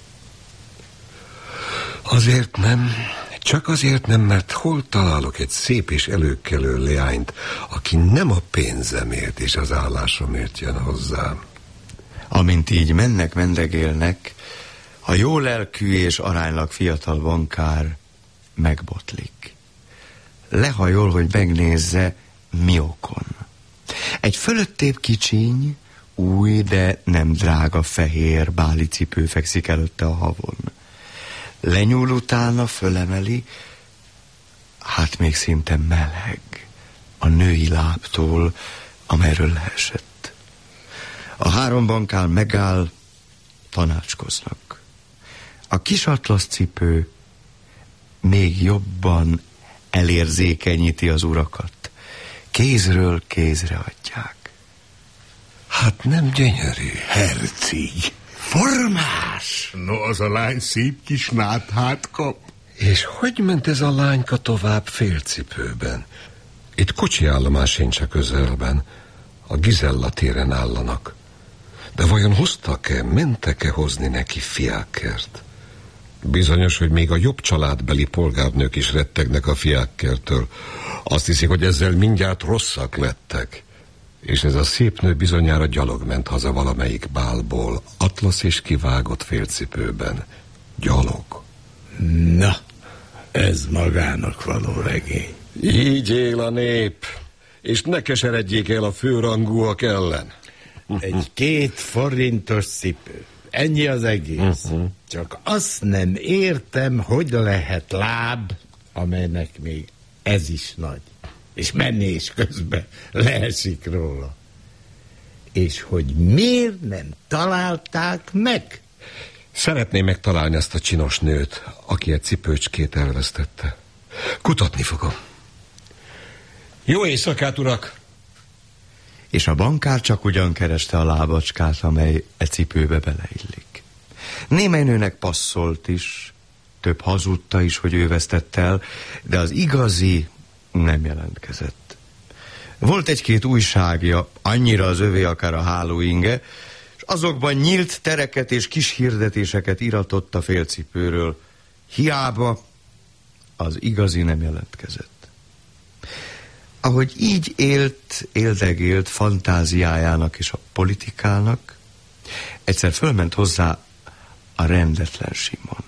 Azért nem, csak azért nem, mert hol találok egy szép és előkelő leányt, aki nem a pénzemért és az állásomért jön hozzám.
Amint így mennek, mendegélnek, a jó lelkű és aránylag fiatal bankár megbotlik. Lehajol, hogy megnézze, mi okon. Egy fölöttébb kicsiny, új, de nem drága fehér báli cipő fekszik előtte a havon. Lenyúl utána, fölemeli, hát még szinte meleg a női lábtól, amelyről leesett. A három bankár megáll, tanácskoznak. A kis atlaszcipő még jobban elérzékenyíti az urakat. Kézről kézre adják.
Hát nem gyönyörű,
herceg. Formás. No, az a lány szép kis náthát kap.
És hogy ment ez a lányka tovább félcipőben? Itt kocsiállomás sincs a közelben. A Gizella téren állanak. De vajon hoztak-e, mentek-e hozni neki fiákkert? Bizonyos, hogy még a jobb családbeli polgárnők is rettegnek a fiákkertől. Azt hiszik, hogy ezzel mindjárt rosszak lettek. És ez a szép nő bizonyára gyalog ment haza valamelyik bálból, atlasz és kivágott félcipőben. Gyalog.
Na, ez magának való regény.
Így él a nép, és ne keseredjék el a főrangúak ellen.
Egy két forintos cipő. Ennyi az egész. Uh-huh. Csak azt nem értem, hogy lehet láb, amelynek még ez is nagy. És menés közben leesik róla. És hogy miért nem találták meg?
Szeretném megtalálni ezt a csinos nőt, aki egy cipőcskét elvesztette. Kutatni fogom. Jó éjszakát, urak!
És a bankár csak ugyan kereste a lábacskát, amely e cipőbe beleillik. Némely nőnek passzolt is, több hazudta is, hogy ő vesztett el, de az igazi nem jelentkezett. Volt egy-két újságja, annyira az övé akár a hálóinge, és azokban nyílt tereket és kis hirdetéseket iratott a félcipőről. Hiába az igazi nem jelentkezett. Ahogy így élt, éldegélt fantáziájának és a politikának, egyszer fölment hozzá a rendetlen Simon.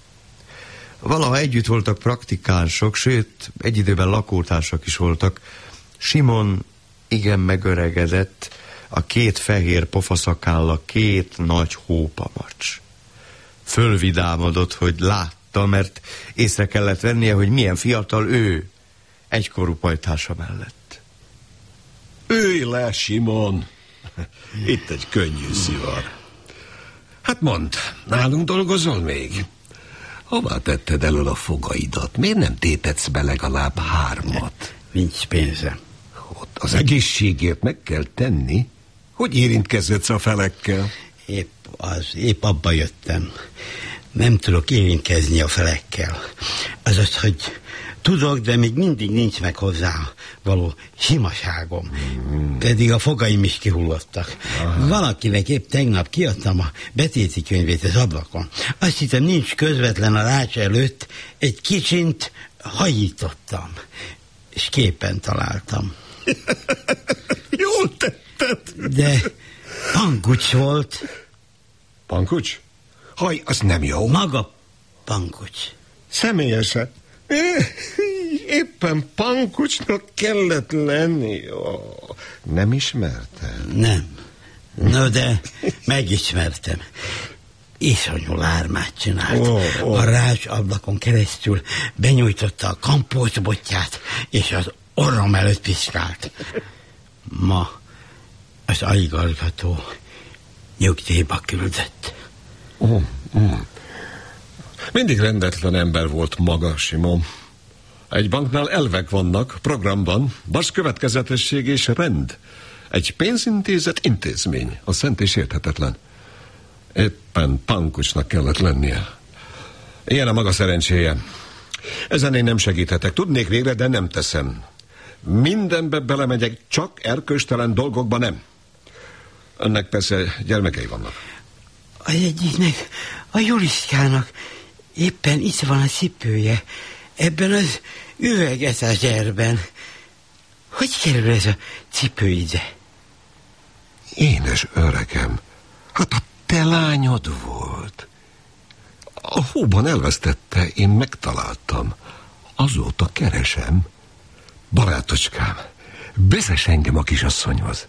Valaha együtt voltak praktikánsok, sőt, egy időben lakótársak is voltak. Simon igen megöregedett, a két fehér pofaszakálla két nagy hópamacs. Fölvidámodott, hogy látta, mert észre kellett vennie, hogy milyen fiatal ő, egykorú pajtása mellett.
Ülj le, Simon! Itt egy könnyű szivar. Hát mondd, nálunk dolgozol még? Hová tetted elől a fogaidat? Miért nem tétetsz be legalább hármat?
Nincs pénzem.
Ott az egészségért meg kell tenni. Hogy érintkezzetsz a felekkel?
Épp az, épp abba jöttem. Nem tudok érintkezni a felekkel. Azaz, hogy tudok, de még mindig nincs meg hozzá való simaságom. Hmm. Pedig a fogaim is kihullottak. Aha. Valakinek épp tegnap kiadtam a betéti könyvét az ablakon. Azt hittem, nincs közvetlen a rács előtt, egy kicsint hajítottam. És képen találtam.
Jól tetted.
De Pankucs volt.
Pankucs? Haj, az nem jó.
Maga Pankucs.
Személyesen. Éppen Pankucsnak kellett lenni. Oh, nem ismertem?
Nem. No, de megismertem. Iszonyú lármát csinált. Oh, oh. A rács ablakon keresztül benyújtotta a kampócbotját, és az orrom előtt piskált. Ma az igazgató nyugdíjba küldött.
Oh, oh. Mindig rendetlen ember volt maga, Simon. Egy banknál elvek vannak, programban, vas következetesség és rend. Egy pénzintézet intézmény, a szent és érthetetlen. Éppen Pankucsnak kellett lennie. Ilyen a maga szerencséje. Ezen én nem segíthetek. Tudnék végre, de nem teszem. Mindenbe belemegyek, csak erkölcstelen dolgokba nem. Önnek persze gyermekei vannak.
Az egyiknek, a Juliskának éppen itt van a cipője, ebben az üvegetazserben. Hogy kerül ez a cipő ide?
Énes öregem, hát a te lányod volt. A hóban elvesztette, én megtaláltam. Azóta keresem. Barátocskám, vezess engem a kisasszonyhoz.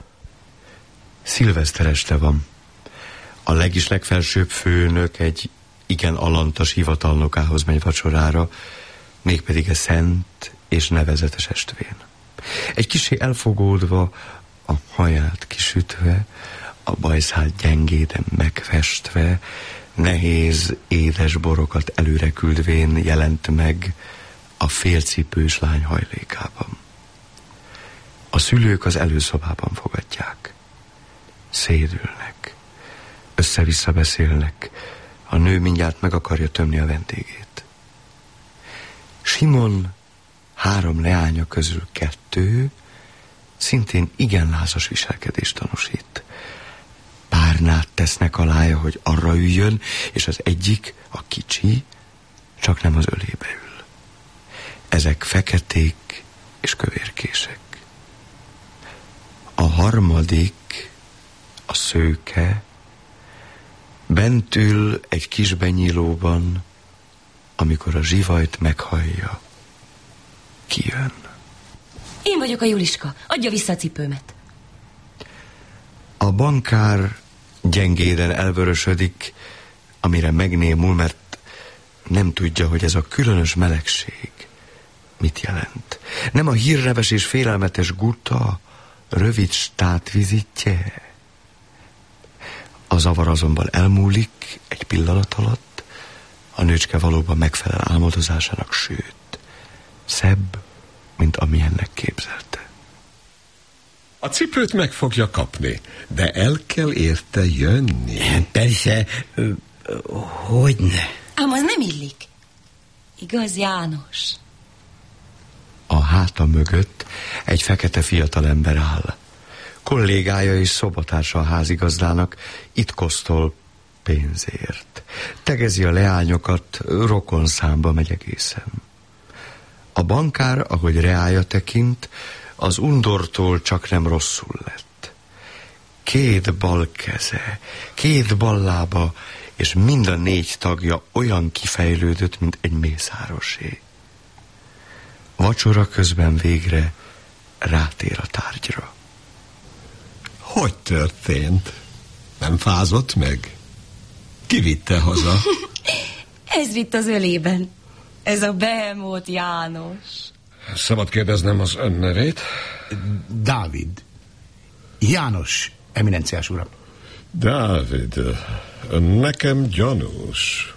Szilveszter este van. A legis legfelsőbb főnök egy igen alantas hivatalnokához megy vacsorára, mégpedig a szent és nevezetes estvén. Egy kissé elfogódva, a haját kisütve, a bajszát gyengéden megfestve, nehéz, édes borokat előre küldvén jelent meg a félcipős lány hajlékában. A szülők az előszobában fogadják. Szédülnek, össze-vissza beszélnek, a nő mindjárt meg akarja tömni a vendégét. Simon három leánya közül kettő szintén igen lázas viselkedést tanúsít. Párnát tesznek alája, hogy arra üljön, és az egyik, a kicsi, csak nem az ölébe ül. Ezek feketék és kövérkések. A harmadik, a szőke, bent ül egy kis benyílóban, amikor a zsivajt meghallja, kijön.
Én vagyok a Juliska, adja vissza a cipőmet.
A bankár gyengéden elvörösödik, amire megnémul, mert nem tudja, hogy ez a különös melegség mit jelent. Nem a hírneves és félelmetes guta, rövid státvizitje. A zavar azonban elmúlik egy pillanat alatt, a nőcske valóban megfelel álmodozásának, sőt, szebb, mint amilyennek képzelte.
A cipőt meg fogja kapni, de el kell érte jönni.
Persze, hogyne.
Ám az nem illik. Igaz, János?
A háta mögött egy fekete fiatalember áll. Kollégája és szobatársa a házigazdának, itt kosztol pénzért. Tegezi a leányokat, rokon számba megy egészen. A bankár, ahogy reája tekint, az undortól csak nem rosszul lett. Két bal keze, két bal lába, és mind a négy tagja olyan kifejlődött, mint egy mészárosé. Vacsora közben végre rátér a tárgyra.
Hogy történt? Nem fázott meg? Ki vitte haza?
Ez vitt az ölében. Ez a Behemoth János.
Szabad kérdeznem az ön nevét?
Dávid. János, eminenciás uram.
Dávid, nekem gyanús.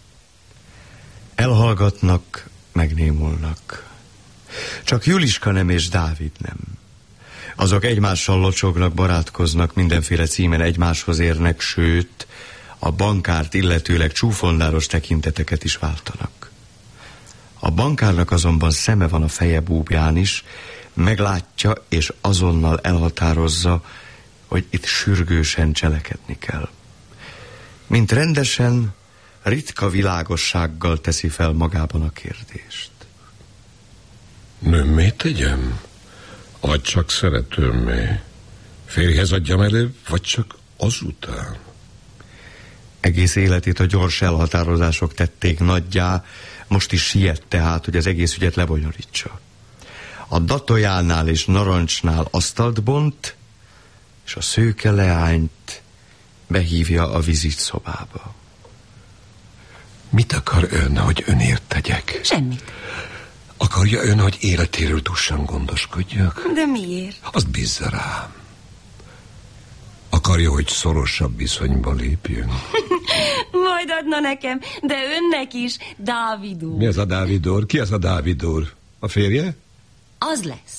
Elhallgatnak, megnémulnak. Csak Juliska nem és Dávid nem. Azok egymással locsognak, barátkoznak, mindenféle címen egymáshoz érnek, sőt, a bankárt illetőleg csúfondáros tekinteteket is váltanak. A bankárnak azonban szeme van a feje búbján is, meglátja és azonnal elhatározza, hogy itt sürgősen cselekedni kell. Mint rendesen, ritka világossággal teszi fel magában a kérdést.
Nőmmé tegyem? Vagy csak szeretőmmé? Férjhez adjam előbb, vagy csak azután?
Egész életét a gyors elhatározások tették nagyjá, most is siet tehát, hogy az egész ügyet lebonyolítsa. A datojánál és narancsnál asztalt bont, és a szőke leányt behívja a vizitszobába.
Mit akar ön, hogy önért tegyek?
Semmit.
Akarja ön, hogy életéről túlsan gondoskodjak?
De miért?
Azt bízza rám. Akarja, hogy szorosabb viszonyba lépjünk?
Majd adna nekem, de önnek is, Dávid úr.
Mi az a Dávid úr? Ki az a Dávid úr? A férje?
Az lesz.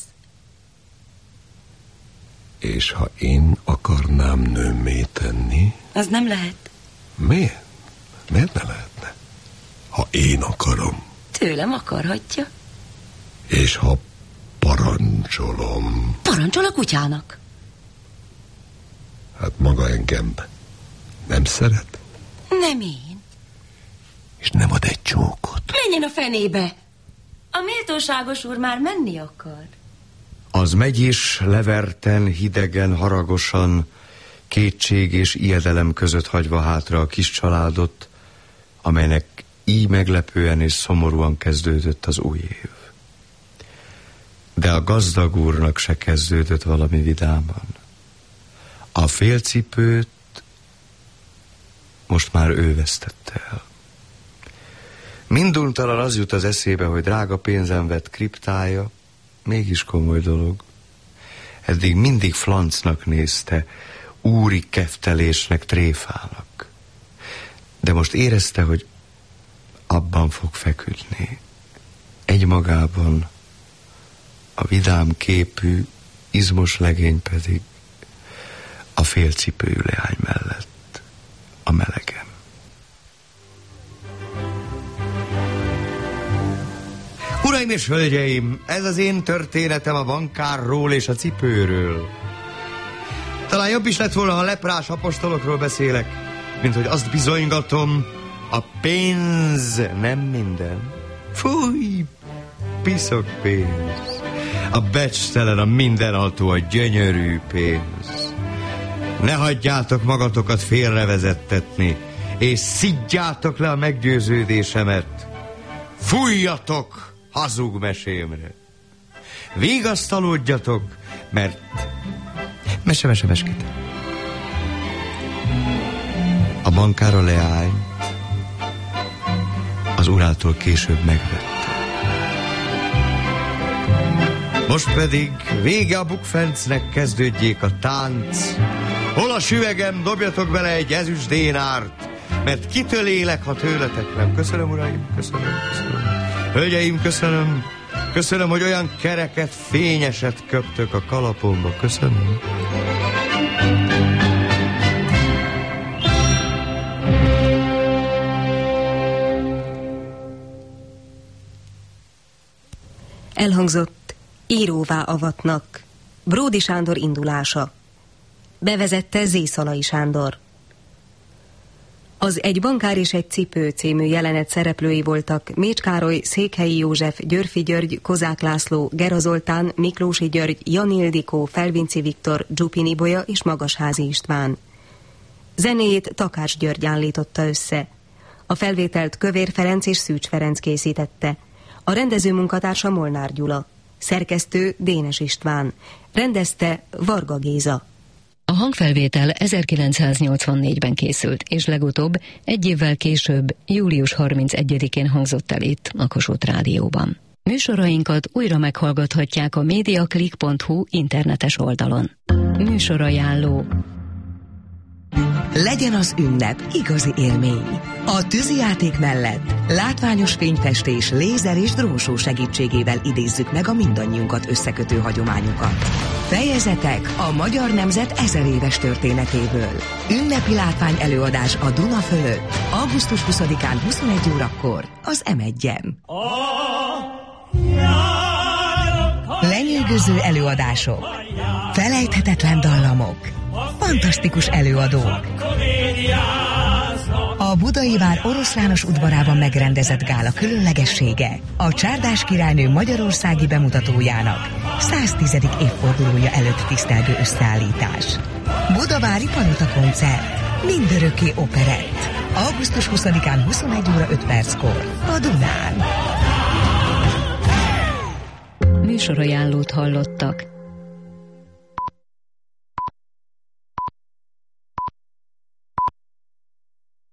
És ha én akarnám nőmmé tenni?
Az nem lehet.
Miért? Miért ne lehetne? Ha én akarom.
Tőlem akarhatja.
És ha parancsolom?
Parancsol a kutyának.
Hát maga engem nem szeret?
Nem én.
És nem ad egy csókot?
Menjen a fenébe. A méltóságos úr már menni akar.
Az megy is, leverten, hidegen, haragosan, kétség és ijedelem között hagyva hátra a kis családot, amelynek így meglepően és szomorúan kezdődött az új év. De a gazdag úrnak se kezdődött valami vidáman. A félcipőt most már ő vesztette el. Minduntalan az jut az eszébe, hogy drága pénzen vett kriptája, mégis komoly dolog. Eddig mindig flancnak nézte, úri keftelésnek, tréfának. De most érezte, hogy abban fog feküdni. Egymagában a vidám képű, izmos legény pedig a félcipőjű leány mellett a melegen. Uraim és hölgyeim, ez az én történetem a bankárról és a cipőről. Talán jobb is lett volna, ha leprás apostolokról beszélek, mint hogy azt bizonygatom, a pénz nem minden. Fúj, piszok pénz. A becstelen, a mindenható, a gyönyörű pénz. Ne hagyjátok magatokat félrevezettetni, és szidjátok le a meggyőződésemet. Fújjatok hazug mesémre. Vigasztalódjatok, mert... Mese, mese, meskete. A bankár a leányt az urától később megvette. Most pedig vége a bukfencnek, kezdődjék a tánc. Hol a süvegem, dobjatok bele egy ezüst dénárt, mert kitől élek, ha tőletek nem. Köszönöm, uraim, köszönöm, köszönöm. Hölgyeim, köszönöm. Köszönöm, hogy olyan kereket, fényeset köptök a kalapomba. Köszönöm.
Elhangzott íróvá avatnak. Bródi Sándor indulása. Bevezette Zészalai Sándor. Az Egy bankár és egy cipő című jelenet szereplői voltak Mécs Károly, Székhelyi József, Györfi György, Kozák László, Gera Zoltán, Miklósi György, Jan Ildikó, Felvinci Viktor, Dzsupin Ibolya és Magasházi István. Zenéjét Takács György állította össze. A felvételt Kövér Ferenc és Szűcs Ferenc készítette. A rendező munkatársa Molnár Gyula. Szerkesztő Dénes István. Rendezte Varga Géza.
A hangfelvétel ezerkilencszáznyolcvannégyben készült, és legutóbb egy évvel később, július harmincegyedikén hangzott el itt, a Kossuth Rádióban. Műsorainkat újra meghallgathatják a mediaclick pont hu internetes oldalon. Műsorajánló.
Legyen az ünnep igazi élmény. A tűzijáték mellett látványos fényfestés, lézer és drónshow segítségével idézzük meg a mindannyiunkat összekötő hagyományokat. Fejezetek a magyar nemzet ezer éves történetéből. Ünnepi látvány előadás a Duna fölött. augusztus huszadikán huszonegy órakor az em egyen. Lenyűgöző előadások, felejthetetlen dallamok, fantasztikus előadók. A Budai Vár Oroszlános udvarában megrendezett gála különlegessége a Csárdás királynő magyarországi bemutatójának száztizedik évfordulója előtt tisztelgő összeállítás. Budavári Palota koncert, mindörökké operett. augusztus huszadikán huszonegy óra öt perckor a Dunán.
Műsorajánlót hallottak.